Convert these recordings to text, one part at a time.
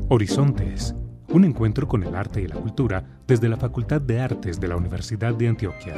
Horizontes, un encuentro con el arte y la cultura desde la Facultad de Artes de la Universidad de Antioquia.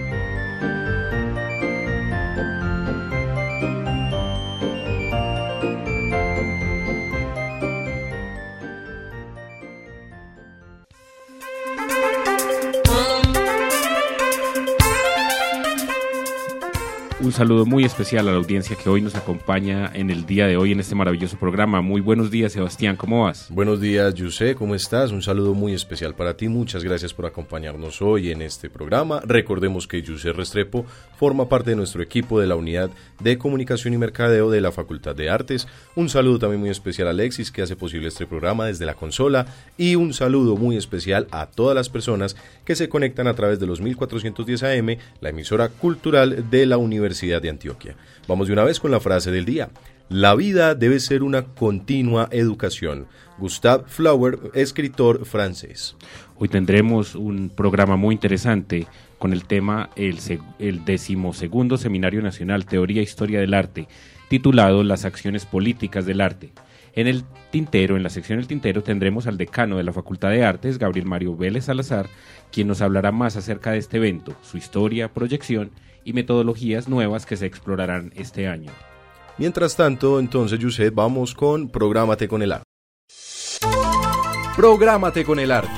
Un saludo muy especial a la audiencia que hoy nos acompaña en el día de hoy en este maravilloso programa. Muy buenos días, Sebastián, ¿cómo vas? Buenos días, Yusé, ¿cómo estás? Un saludo muy especial para ti. Muchas gracias por acompañarnos hoy en este programa. Recordemos que Yusé Restrepo forma parte de nuestro equipo de la Unidad de Comunicación y Mercadeo de la Facultad de Artes. Un saludo también muy especial a Alexis, que hace posible este programa desde la consola. Y un saludo muy especial a todas las personas que se conectan a través de los 1410 AM, la emisora cultural de la Universidad de Antioquia. Vamos de una vez con la frase del día. La vida debe ser una continua educación. Gustave Flaubert, escritor francés. Hoy tendremos un programa muy interesante con el tema el 12º Seminario Nacional Teoría e Historia del Arte, titulado Las acciones políticas del arte. En el tintero, en la sección El Tintero, tendremos al decano de la Facultad de Artes, Gabriel Mario Vélez Salazar, quien nos hablará más acerca de este evento, su historia, proyección y metodologías nuevas que se explorarán este año. Mientras tanto, entonces, Yusef, vamos con Prográmate con el Arte. Prográmate con el Arte.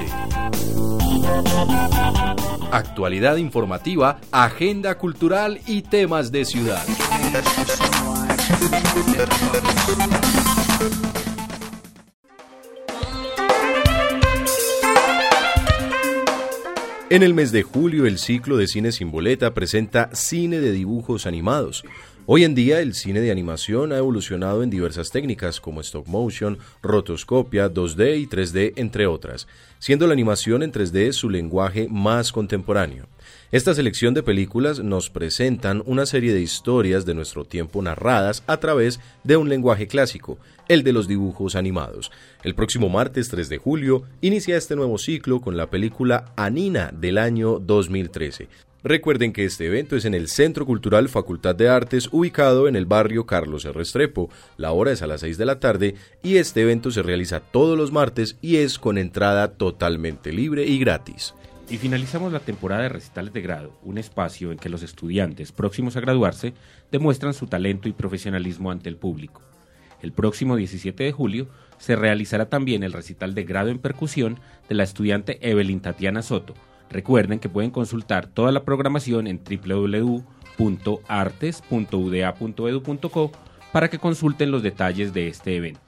Actualidad informativa, agenda cultural y temas de ciudad. En el mes de julio, el ciclo de Cine Sin Boleta presenta cine de dibujos animados. Hoy en día, el cine de animación ha evolucionado en diversas técnicas como stop motion, rotoscopia, 2D y 3D, entre otras, siendo la animación en 3D su lenguaje más contemporáneo. Esta selección de películas nos presentan una serie de historias de nuestro tiempo narradas a través de un lenguaje clásico, el de los dibujos animados. El próximo martes 3 de julio inicia este nuevo ciclo con la película Anina del año 2013. Recuerden que este evento es en el Centro Cultural Facultad de Artes, ubicado en el barrio Carlos R. Restrepo. La hora es a las 6 de la tarde y este evento se realiza todos los martes y es con entrada totalmente libre y gratis. Y finalizamos la temporada de recitales de grado, un espacio en que los estudiantes próximos a graduarse demuestran su talento y profesionalismo ante el público. El próximo 17 de julio se realizará también el recital de grado en percusión de la estudiante Evelyn Tatiana Soto. Recuerden que pueden consultar toda la programación en www.artes.uda.edu.co para que consulten los detalles de este evento.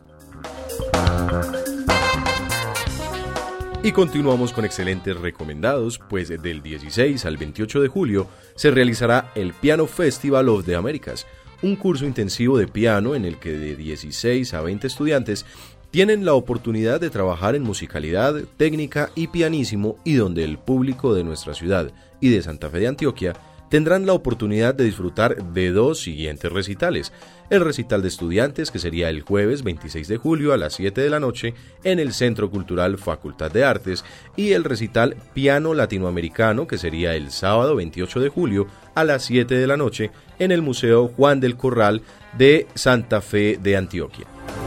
Y continuamos con excelentes recomendados, pues del 16 al 28 de julio se realizará el Piano Festival of the Americas, un curso intensivo de piano en el que de 16 a 20 estudiantes tienen la oportunidad de trabajar en musicalidad, técnica y pianísimo, y donde el público de nuestra ciudad y de Santa Fe de Antioquia tendrán la oportunidad de disfrutar de dos siguientes recitales. El recital de estudiantes, que sería el jueves 26 de julio a las 7 de la noche en el Centro Cultural Facultad de Artes, y el recital Piano Latinoamericano, que sería el sábado 28 de julio a las 7 de la noche en el Museo Juan del Corral de Santa Fe de Antioquia.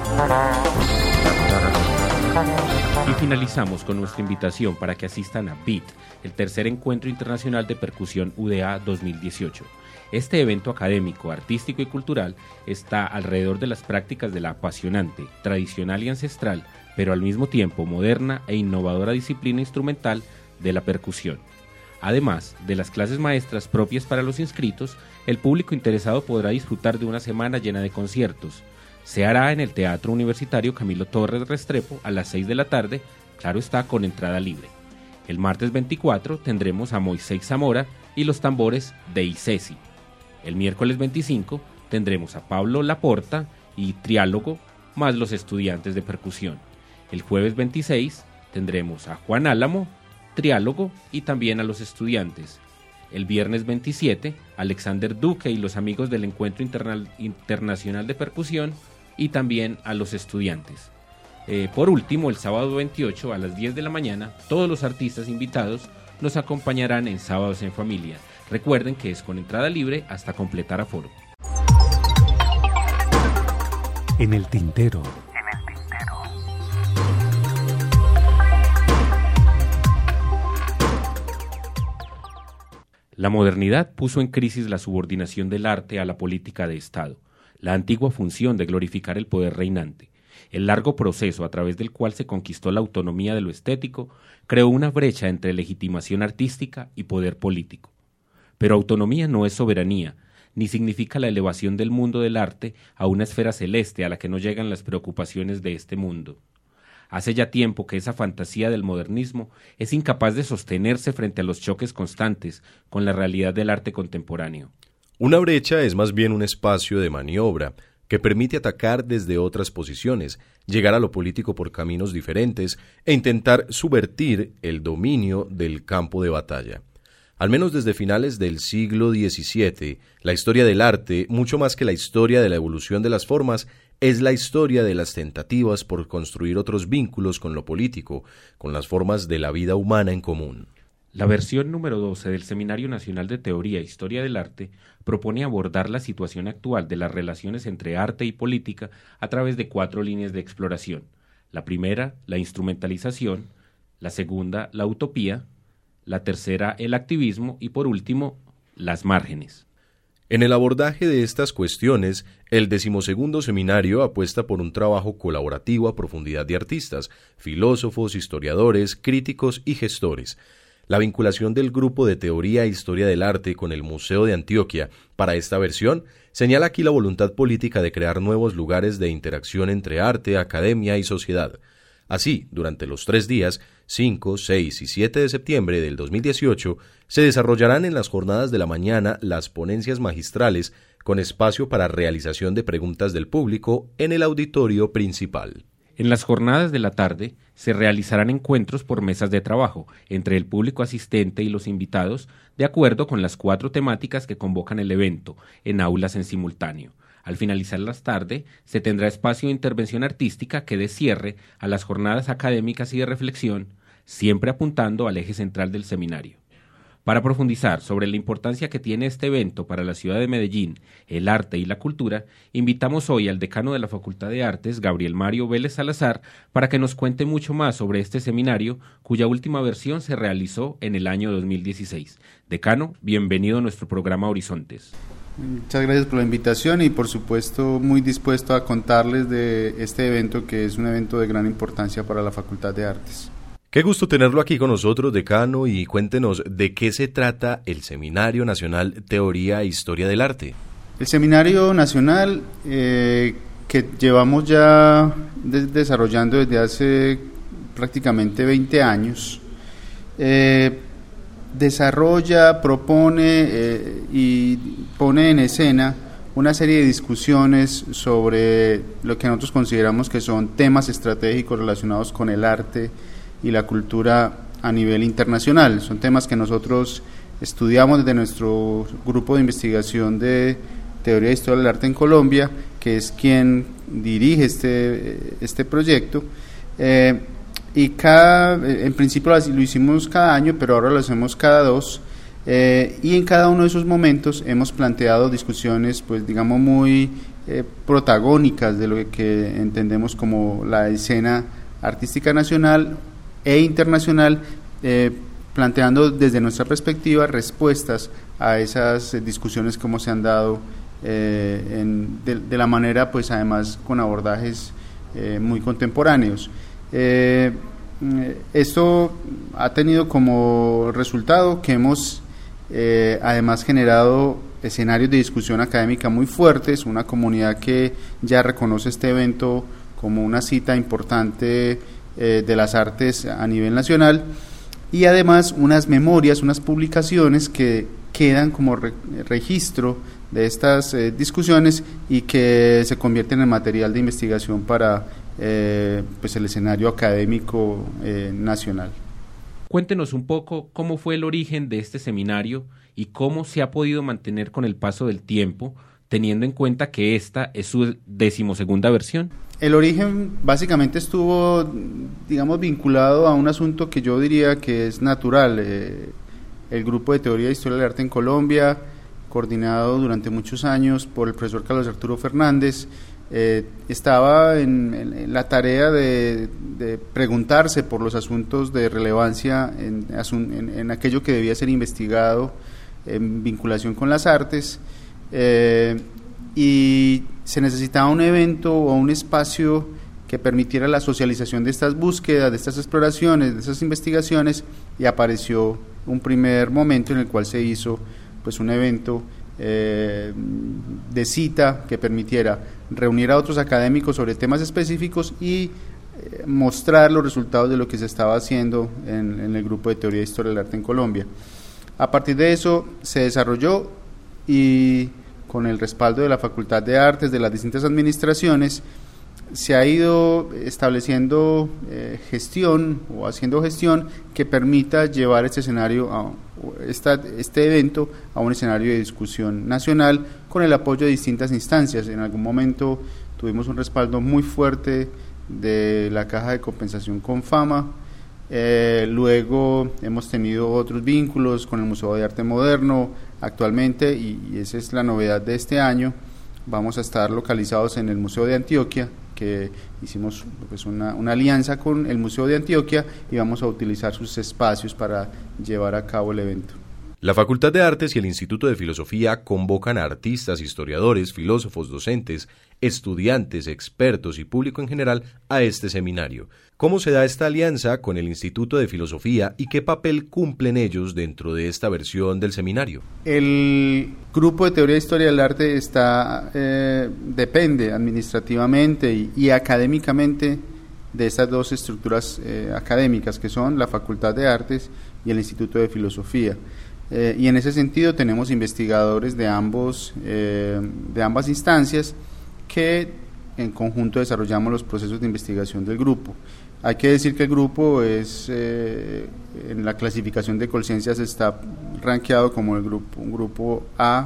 Y finalizamos con nuestra invitación para que asistan a BEAT, el tercer encuentro internacional de percusión UDA 2018. Este evento académico, artístico y cultural está alrededor de las prácticas de la apasionante, tradicional y ancestral, pero al mismo tiempo moderna e innovadora disciplina instrumental de la percusión. Además de las clases maestras propias para los inscritos, el público interesado podrá disfrutar de una semana llena de conciertos. Se hará en el Teatro Universitario Camilo Torres Restrepo a las 6 de la tarde, claro está, con entrada libre. El martes 24 tendremos a Moisés Zamora y los tambores de ICESI. El miércoles 25 tendremos a Pablo Laporta y Triálogo, más los estudiantes de percusión. El jueves 26 tendremos a Juan Álamo, Triálogo y también a los estudiantes. El viernes 27, Alexander Duque y los amigos del Encuentro Internacional de Percusión y también a los estudiantes. Por último, el sábado 28 a las 10 de la mañana, todos los artistas invitados nos acompañarán en Sábados en Familia. Recuerden que es con entrada libre hasta completar aforo. En el Tintero. La modernidad puso en crisis la subordinación del arte a la política de Estado, la antigua función de glorificar el poder reinante. El largo proceso a través del cual se conquistó la autonomía de lo estético creó una brecha entre legitimación artística y poder político. Pero autonomía no es soberanía, ni significa la elevación del mundo del arte a una esfera celeste a la que no llegan las preocupaciones de este mundo. Hace ya tiempo que esa fantasía del modernismo es incapaz de sostenerse frente a los choques constantes con la realidad del arte contemporáneo. Una brecha es más bien un espacio de maniobra que permite atacar desde otras posiciones, llegar a lo político por caminos diferentes e intentar subvertir el dominio del campo de batalla. Al menos desde finales del siglo XVII, la historia del arte, mucho más que la historia de la evolución de las formas, es la historia de las tentativas por construir otros vínculos con lo político, con las formas de la vida humana en común. La versión número 12 del Seminario Nacional de Teoría e Historia del Arte propone abordar la situación actual de las relaciones entre arte y política a través de 4 líneas de exploración. La primera, la instrumentalización; la segunda, la utopía; la tercera, el activismo; y por último, las márgenes. En el abordaje de estas cuestiones, el 12º seminario apuesta por un trabajo colaborativo a profundidad de artistas, filósofos, historiadores, críticos y gestores. La vinculación del Grupo de Teoría e Historia del Arte con el Museo de Antioquia para esta versión señala aquí la voluntad política de crear nuevos lugares de interacción entre arte, academia y sociedad. Así, durante los 3 días, 5, 6 y 7 de septiembre del 2018, se desarrollarán en las jornadas de la mañana las ponencias magistrales con espacio para realización de preguntas del público en el auditorio principal. En las jornadas de la tarde se realizarán encuentros por mesas de trabajo entre el público asistente y los invitados, de acuerdo con las 4 temáticas que convocan el evento, en aulas en simultáneo. Al finalizar la tarde, se tendrá espacio de intervención artística que dé cierre a las jornadas académicas y de reflexión, siempre apuntando al eje central del seminario. Para profundizar sobre la importancia que tiene este evento para la ciudad de Medellín, el arte y la cultura, invitamos hoy al decano de la Facultad de Artes, Gabriel Mario Vélez Salazar, para que nos cuente mucho más sobre este seminario, cuya última versión se realizó en el año 2016. Decano, bienvenido a nuestro programa Horizontes. Muchas gracias por la invitación y por supuesto muy dispuesto a contarles de este evento, que es un evento de gran importancia para la Facultad de Artes. Qué gusto tenerlo aquí con nosotros, decano, y cuéntenos de qué se trata el Seminario Nacional Teoría e Historia del Arte. El Seminario Nacional, que llevamos ya desarrollando desde hace prácticamente 20 años, desarrolla, propone y pone en escena una serie de discusiones sobre lo que nosotros consideramos que son temas estratégicos relacionados con el arte y la cultura a nivel internacional. Son temas que nosotros estudiamos desde nuestro grupo de investigación de Teoría e Historia del Arte en Colombia, que es quien dirige este proyecto. Y en principio lo hicimos cada año, pero ahora lo hacemos cada 2, y en cada uno de esos momentos hemos planteado discusiones, pues digamos, muy protagónicas de lo que entendemos como la escena artística nacional e internacional, planteando desde nuestra perspectiva respuestas a esas discusiones como se han dado de la manera, pues además con abordajes muy contemporáneos. Esto ha tenido como resultado que hemos además generado escenarios de discusión académica muy fuertes, una comunidad que ya reconoce este evento como una cita importante de las artes a nivel nacional, y además unas memorias, unas publicaciones que quedan como registro de estas discusiones y que se convierten en material de investigación para pues el escenario académico nacional. Cuéntenos un poco cómo fue el origen de este seminario y cómo se ha podido mantener con el paso del tiempo, teniendo en cuenta que esta es su 12ª versión. El origen básicamente estuvo, digamos, vinculado a un asunto que yo diría que es natural. El Grupo de Teoría e Historia del Arte en Colombia, coordinado durante muchos años por el profesor Carlos Arturo Fernández, estaba en la tarea de preguntarse por los asuntos de relevancia en aquello que debía ser investigado en vinculación con las artes, y se necesitaba un evento o un espacio que permitiera la socialización de estas búsquedas, de estas exploraciones, de estas investigaciones, y apareció un primer momento en el cual se hizo pues un evento de cita que permitiera reunir a otros académicos sobre temas específicos y mostrar los resultados de lo que se estaba haciendo en el grupo de teoría e historia del arte en Colombia. A partir de eso se desarrolló, y con el respaldo de la Facultad de Artes, de las distintas administraciones, se ha ido estableciendo gestión o haciendo gestión que permita llevar este escenario, este evento, a un escenario de discusión nacional con el apoyo de distintas instancias. En algún momento tuvimos un respaldo muy fuerte de la Caja de Compensación Confama, luego hemos tenido otros vínculos con el Museo de Arte Moderno actualmente, y esa es la novedad de este año. Vamos a estar localizados en el Museo de Antioquia, que hicimos pues una alianza con el Museo de Antioquia, y vamos a utilizar sus espacios para llevar a cabo el evento. La Facultad de Artes y el Instituto de Filosofía convocan a artistas, historiadores, filósofos, docentes, estudiantes, expertos y público en general a este seminario. ¿Cómo se da esta alianza con el Instituto de Filosofía y qué papel cumplen ellos dentro de esta versión del seminario? El grupo de teoría e historia del arte depende administrativamente y académicamente de estas dos estructuras académicas, que son la Facultad de Artes y el Instituto de Filosofía. Y en ese sentido tenemos investigadores de ambas instancias que en conjunto desarrollamos los procesos de investigación del grupo. Hay que decir que el grupo es, en la clasificación de Colciencias, está rankeado como un grupo A.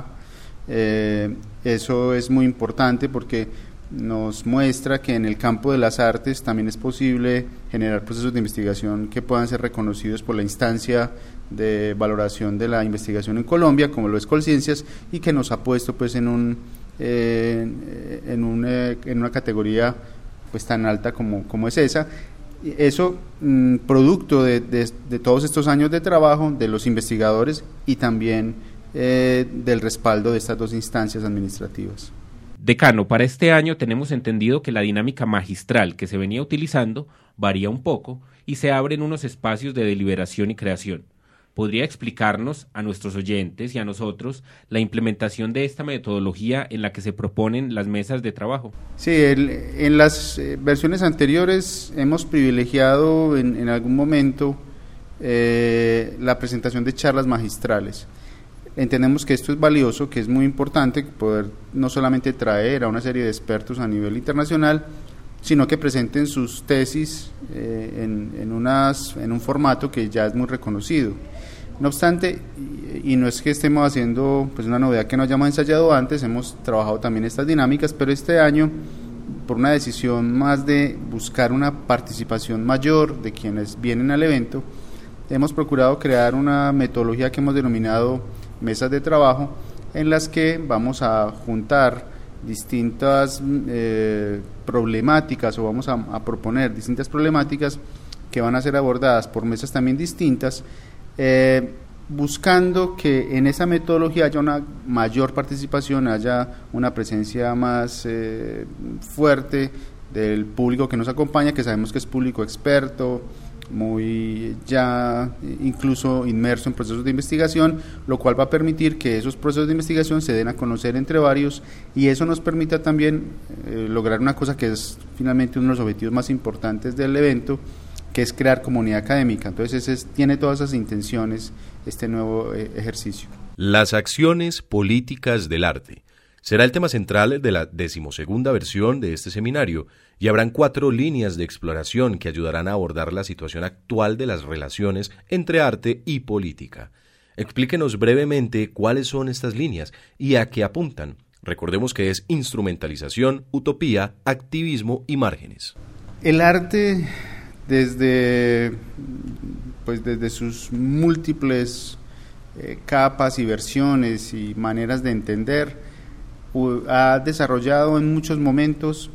Eso es muy importante porque nos muestra que en el campo de las artes también es posible generar procesos de investigación que puedan ser reconocidos por la instancia de valoración de la investigación en Colombia, como lo es Colciencias, y que nos ha puesto pues en una categoría pues tan alta como es esa. Eso producto de todos estos años de trabajo de los investigadores y también del respaldo de estas dos instancias administrativas. Decano, para este año tenemos entendido que la dinámica magistral que se venía utilizando varía un poco y se abren unos espacios de deliberación y creación. ¿Podría explicarnos a nuestros oyentes y a nosotros la implementación de esta metodología en la que se proponen las mesas de trabajo? Sí, en las versiones anteriores hemos privilegiado en algún momento la presentación de charlas magistrales. Entendemos que esto es valioso, que es muy importante poder no solamente traer a una serie de expertos a nivel internacional, sino que presenten sus tesis en un formato que ya es muy reconocido. No obstante, y no es que estemos haciendo pues una novedad que no hayamos ensayado antes, hemos trabajado también estas dinámicas, pero este año, por una decisión más de buscar una participación mayor de quienes vienen al evento, hemos procurado crear una metodología que hemos denominado mesas de trabajo, en las que vamos a juntar distintas problemáticas, o vamos a proponer distintas problemáticas que van a ser abordadas por mesas también distintas, buscando que en esa metodología haya una mayor participación, haya una presencia más fuerte del público que nos acompaña, que sabemos que es público experto, muy ya incluso inmerso en procesos de investigación, lo cual va a permitir que esos procesos de investigación se den a conocer entre varios, y eso nos permita también lograr una cosa que es finalmente uno de los objetivos más importantes del evento, que es crear comunidad académica. Entonces tiene todas esas intenciones este nuevo ejercicio. Las acciones políticas del arte será el tema central de la 12ª versión de este seminario, y habrán 4 líneas de exploración que ayudarán a abordar la situación actual de las relaciones entre arte y política. Explíquenos brevemente cuáles son estas líneas y a qué apuntan. Recordemos que es instrumentalización, utopía, activismo y márgenes. El arte, desde sus múltiples capas y versiones y maneras de entender, ha desarrollado en muchos momentos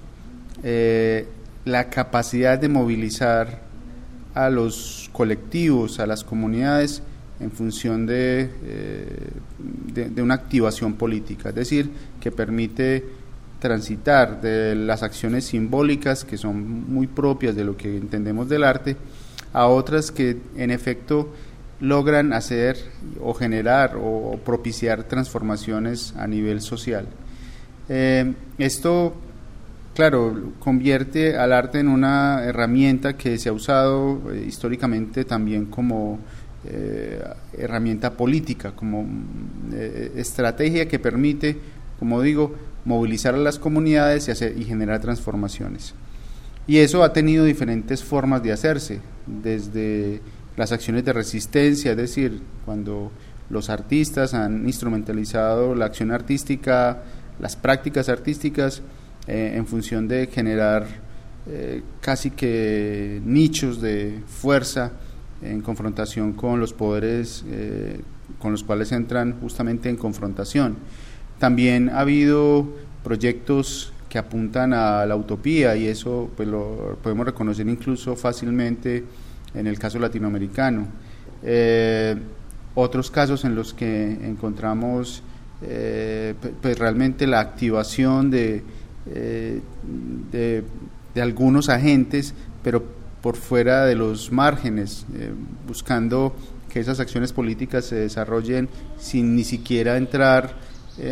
la capacidad de movilizar a los colectivos, a las comunidades, en función de una activación política, es decir, que permite transitar de las acciones simbólicas, que son muy propias de lo que entendemos del arte, a otras que en efecto logran hacer o generar o propiciar transformaciones a nivel social. Esto, claro, convierte al arte en una herramienta que se ha usado históricamente también como herramienta política, como estrategia que permite, como digo, movilizar a las comunidades y generar transformaciones. Y eso ha tenido diferentes formas de hacerse, desde las acciones de resistencia, es decir, cuando los artistas han instrumentalizado la acción artística, las prácticas artísticas, en función de generar casi que nichos de fuerza en confrontación con los poderes con los cuales entran justamente en confrontación. También ha habido proyectos que apuntan a la utopía, y eso pues lo podemos reconocer incluso fácilmente en el caso latinoamericano. Otros casos en los que encontramos pues realmente la activación de algunos agentes, pero por fuera de los márgenes, buscando que esas acciones políticas se desarrollen sin ni siquiera entrar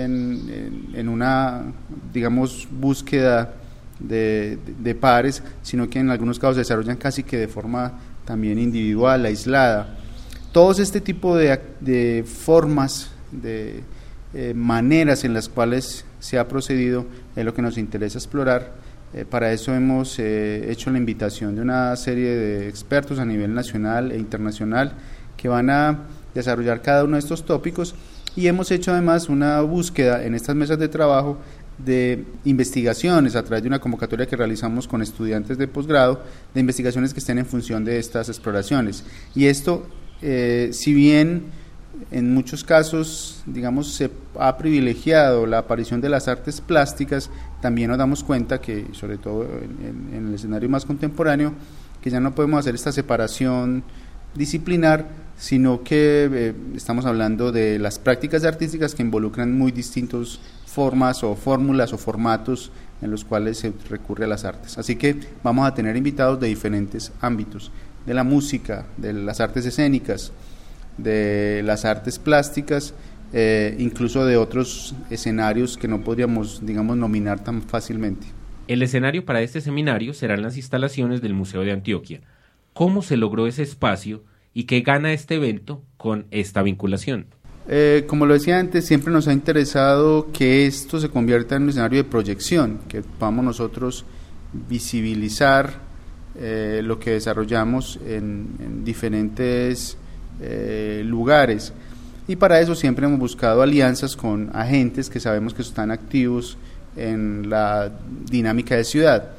en una, digamos, búsqueda de pares, sino que en algunos casos se desarrollan casi que de forma también individual, aislada. Todos este tipo de formas, de maneras en las cuales se ha procedido es lo que nos interesa explorar. Para eso hemos hecho la invitación de una serie de expertos a nivel nacional e internacional que van a desarrollar cada uno de estos tópicos, y hemos hecho además una búsqueda en estas mesas de trabajo de investigaciones a través de una convocatoria que realizamos con estudiantes de posgrado, de investigaciones que estén en función de estas exploraciones. Y esto, si bien en muchos casos, digamos, se ha privilegiado la aparición de las artes plásticas, también nos damos cuenta que, sobre todo en el escenario más contemporáneo, que ya no podemos hacer esta separación disciplinar, sino que estamos hablando de las prácticas artísticas que involucran muy distintas formas o fórmulas o formatos en los cuales se recurre a las artes. Así que vamos a tener invitados de diferentes ámbitos, de la música, de las artes escénicas, de las artes plásticas, incluso de otros escenarios que no podríamos, digamos, nominar tan fácilmente. El escenario para este seminario serán las instalaciones del Museo de Antioquia. ¿Cómo se logró ese espacio y qué gana este evento con esta vinculación? Como lo decía antes, siempre nos ha interesado que esto se convierta en un escenario de proyección, que podamos nosotros visibilizar lo que desarrollamos en diferentes lugares, y para eso siempre hemos buscado alianzas con agentes que sabemos que están activos en la dinámica de ciudad.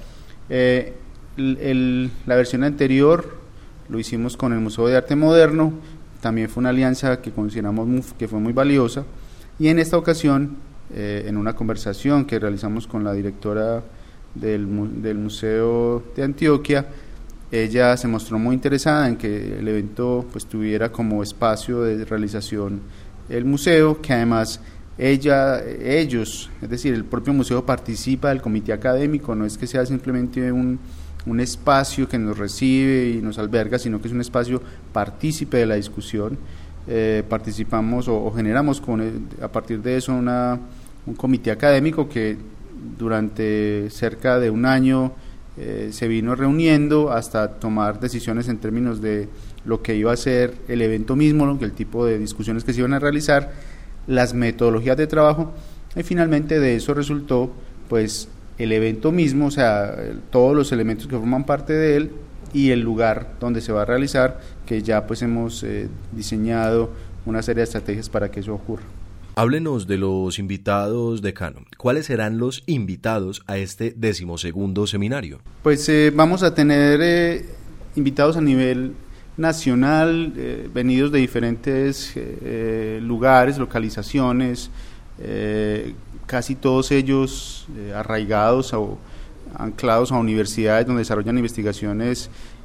La versión anterior lo hicimos con el Museo de Arte Moderno, también fue una alianza que consideramos que fue muy valiosa, y en esta ocasión, en una conversación que realizamos con la directora del Museo de Antioquia, ella se mostró muy interesada en que el evento pues tuviera como espacio de realización el museo, que además ellos, es decir, el propio museo participa del comité académico, no es que sea simplemente un espacio que nos recibe y nos alberga, sino que es un espacio partícipe de la discusión. Participamos o generamos a partir de eso un comité académico que durante cerca de un año se vino reuniendo hasta tomar decisiones en términos de lo que iba a ser el evento mismo, el tipo de discusiones que se iban a realizar, las metodologías de trabajo, y finalmente de eso resultó pues el evento mismo, o sea, todos los elementos que forman parte de él y el lugar donde se va a realizar, que ya pues hemos diseñado una serie de estrategias para que eso ocurra. Háblenos de los invitados, decano. ¿Cuáles serán los invitados a este 12º seminario? Pues vamos a tener invitados a nivel nacional, venidos de diferentes lugares, localizaciones, casi todos ellos arraigados o anclados a universidades donde desarrollan investigaciones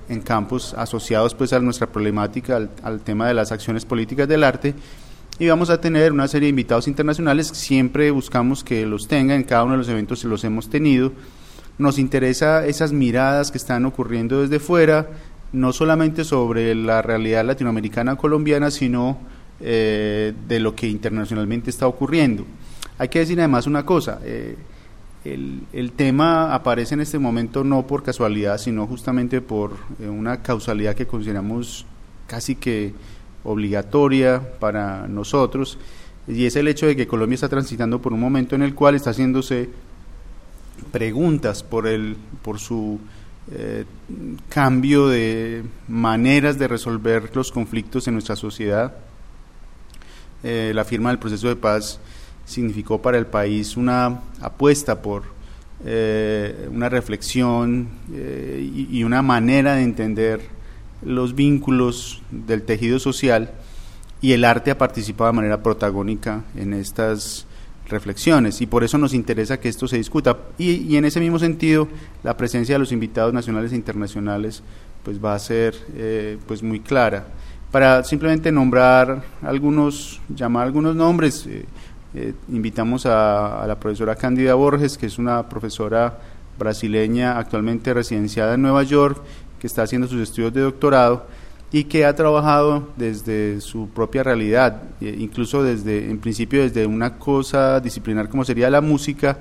en campos asociados pues a nuestra problemática, al tema de las acciones políticas del arte, y vamos a tener una serie de invitados internacionales. Siempre buscamos que los tengan, en cada uno de los eventos los hemos tenido. Nos interesa esas miradas que están ocurriendo desde fuera, no solamente sobre la realidad latinoamericana colombiana, sino de lo que internacionalmente está ocurriendo. Hay que decir además una cosa, el tema aparece en este momento no por casualidad, sino justamente por una causalidad que consideramos casi que obligatoria para nosotros, y es el hecho de que Colombia está transitando por un momento en el cual está haciéndose preguntas por su cambio de maneras de resolver los conflictos en nuestra sociedad. La firma del proceso de paz significó para el país una apuesta por una reflexión y una manera de entender los vínculos del tejido social, y el arte ha participado de manera protagónica en estas reflexiones, y por eso nos interesa que esto se discuta, y en ese mismo sentido la presencia de los invitados nacionales e internacionales pues va a ser pues muy clara. Para simplemente llamar algunos nombres, invitamos a la profesora Cándida Borges, que es una profesora brasileña actualmente residenciada en Nueva York, que está haciendo sus estudios de doctorado y que ha trabajado desde su propia realidad, incluso en principio desde una cosa disciplinar como sería la música,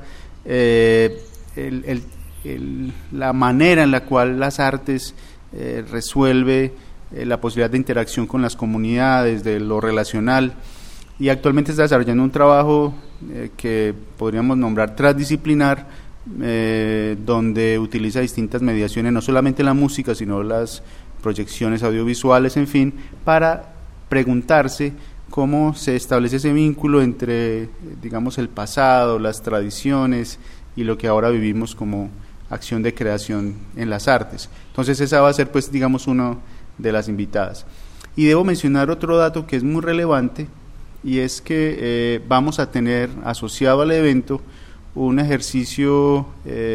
la manera en la cual las artes resuelve la posibilidad de interacción con las comunidades, de lo relacional, y actualmente está desarrollando un trabajo que podríamos nombrar transdisciplinar, donde utiliza distintas mediaciones, no solamente la música, sino las proyecciones audiovisuales, en fin, para preguntarse cómo se establece ese vínculo entre, digamos, el pasado, las tradiciones y lo que ahora vivimos como acción de creación en las artes. Entonces esa va a ser, pues, digamos, una de las invitadas. Y debo mencionar otro dato que es muy relevante, y es que vamos a tener asociado al evento un ejercicio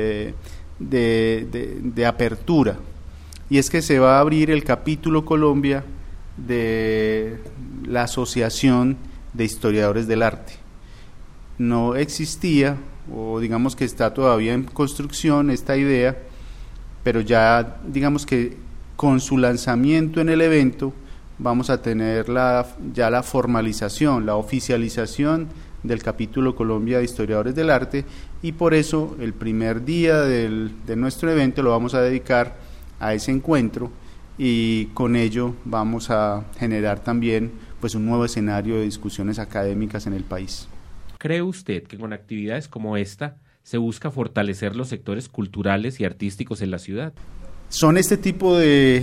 de apertura, y es que se va a abrir el capítulo Colombia de la Asociación de Historiadores del Arte. No existía, o digamos que está todavía en construcción esta idea, pero ya digamos que con su lanzamiento en el evento vamos a tener ya la formalización, la oficialización del capítulo Colombia de Historiadores del Arte, y por eso el primer día de nuestro evento lo vamos a dedicar a ese encuentro, y con ello vamos a generar también pues un nuevo escenario de discusiones académicas en el país. ¿Cree usted que con actividades como esta se busca fortalecer los sectores culturales y artísticos en la ciudad? Son este tipo de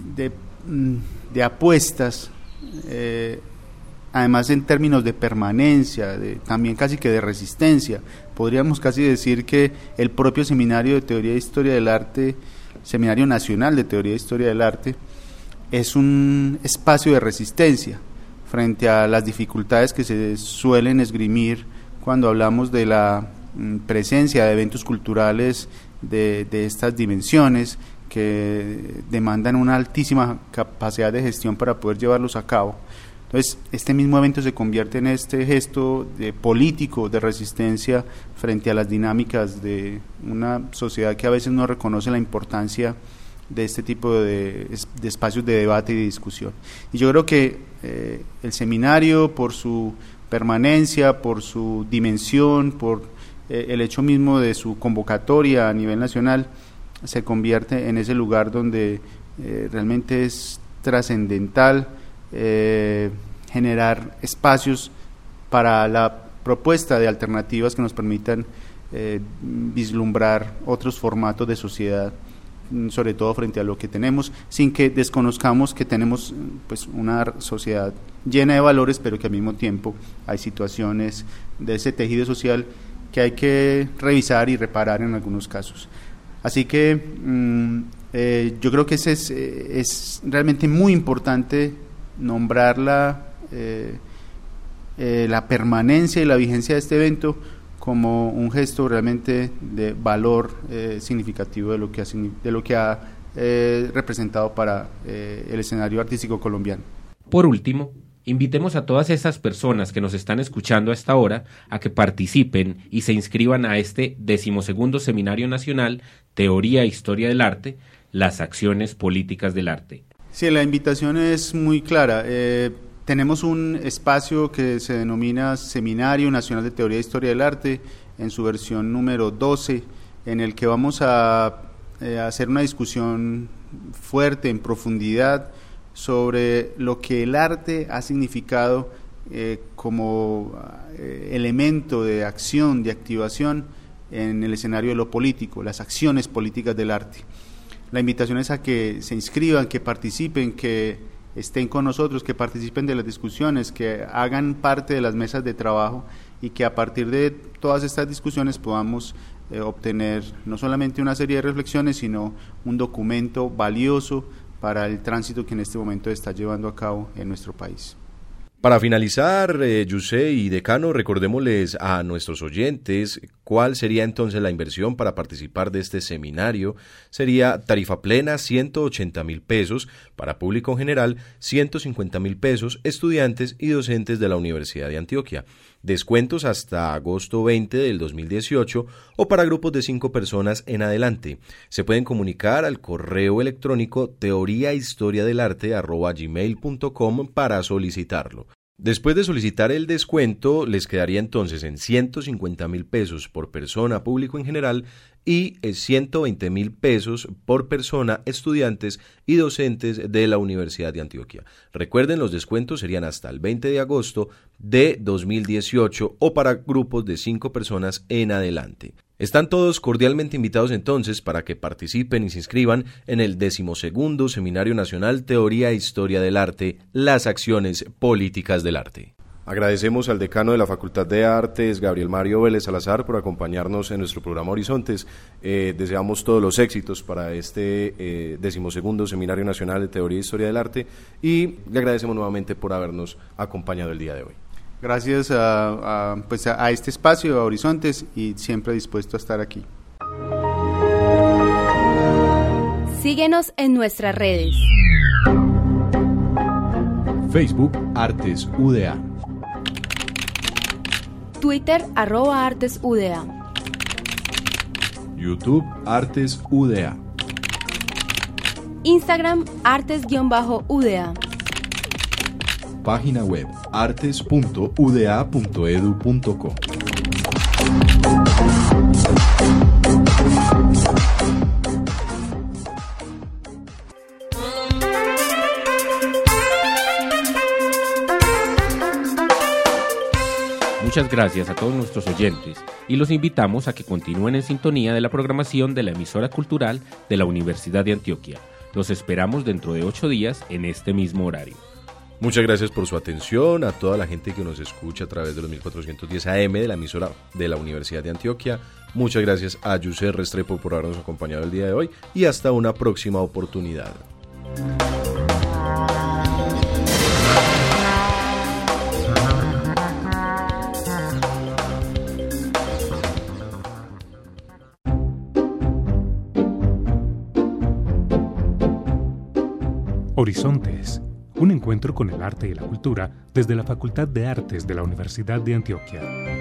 apuestas, además en términos de permanencia, también casi que de resistencia. Podríamos casi decir que el propio Seminario de Teoría e Historia del Arte, Seminario Nacional de Teoría e Historia del Arte, es un espacio de resistencia frente a las dificultades que se suelen esgrimir cuando hablamos de la presencia de eventos culturales de estas dimensiones, que demandan una altísima capacidad de gestión para poder llevarlos a cabo. Entonces, este mismo evento se convierte en este gesto político de resistencia frente a las dinámicas de una sociedad que a veces no reconoce la importancia de este tipo de espacios de debate y de discusión. Y yo creo que el seminario, por su permanencia, por su dimensión, por el hecho mismo de su convocatoria a nivel nacional, se convierte en ese lugar donde realmente es trascendental generar espacios para la propuesta de alternativas que nos permitan vislumbrar otros formatos de sociedad, sobre todo frente a lo que tenemos, sin que desconozcamos que tenemos pues una sociedad llena de valores, pero que al mismo tiempo hay situaciones de ese tejido social que hay que revisar y reparar en algunos casos. Así que yo creo que es realmente muy importante nombrar la permanencia y la vigencia de este evento como un gesto realmente de valor significativo de lo que ha representado para el escenario artístico colombiano. Por último, invitemos a todas esas personas que nos están escuchando a esta hora a que participen y se inscriban a este 12º Seminario Nacional Teoría e Historia del Arte, las acciones políticas del arte. Sí, la invitación es muy clara. Tenemos un espacio que se denomina Seminario Nacional de Teoría e Historia del Arte, en su versión número 12, en el que vamos a hacer una discusión fuerte, en profundidad, sobre lo que el arte ha significado como elemento de acción, de activación en el escenario de lo político, las acciones políticas del arte. La invitación es a que se inscriban, que participen, que estén con nosotros, que participen de las discusiones, que hagan parte de las mesas de trabajo y que a partir de todas estas discusiones podamos obtener no solamente una serie de reflexiones, sino un documento valioso para el tránsito que en este momento está llevando a cabo en nuestro país. Para finalizar, Yusei y Decano, recordémosles a nuestros oyentes cuál sería entonces la inversión para participar de este seminario. Sería tarifa plena 180.000 pesos, para público en general 150.000 pesos, estudiantes y docentes de la Universidad de Antioquia. Descuentos hasta agosto 20 del 2018 o para grupos de 5 personas en adelante. Se pueden comunicar al correo electrónico teoriahistoriadelarte@gmail.com para solicitarlo. Después de solicitar el descuento, les quedaría entonces en 150.000 pesos por persona, público en general, y 120.000 pesos por persona, estudiantes y docentes de la Universidad de Antioquia. Recuerden, los descuentos serían hasta el 20 de agosto de 2018 o para grupos de 5 personas en adelante. Están todos cordialmente invitados entonces para que participen y se inscriban en el 12º Seminario Nacional Teoría e Historia del Arte, las acciones políticas del arte. Agradecemos al decano de la Facultad de Artes, Gabriel Mario Vélez Salazar, por acompañarnos en nuestro programa Horizontes. Deseamos todos los éxitos para este 12º Seminario Nacional de Teoría e Historia del Arte y le agradecemos nuevamente por habernos acompañado el día de hoy. Gracias a este espacio, a Horizontes, y siempre dispuesto a estar aquí. Síguenos en nuestras redes. Facebook Artes UDA. Twitter @ArtesUDA. YouTube Artes UDA. Instagram Artes_UDA. Página web artes.uda.edu.co. Muchas gracias a todos nuestros oyentes y los invitamos a que continúen en sintonía de la programación de la emisora cultural de la Universidad de Antioquia. Los esperamos dentro de 8 días en este mismo horario. Muchas gracias por su atención, a toda la gente que nos escucha a través de los 1410 AM de la emisora de la Universidad de Antioquia. Muchas gracias a Yusei Restrepo por habernos acompañado el día de hoy y hasta una próxima oportunidad. Horizontes, un encuentro con el arte y la cultura desde la Facultad de Artes de la Universidad de Antioquia.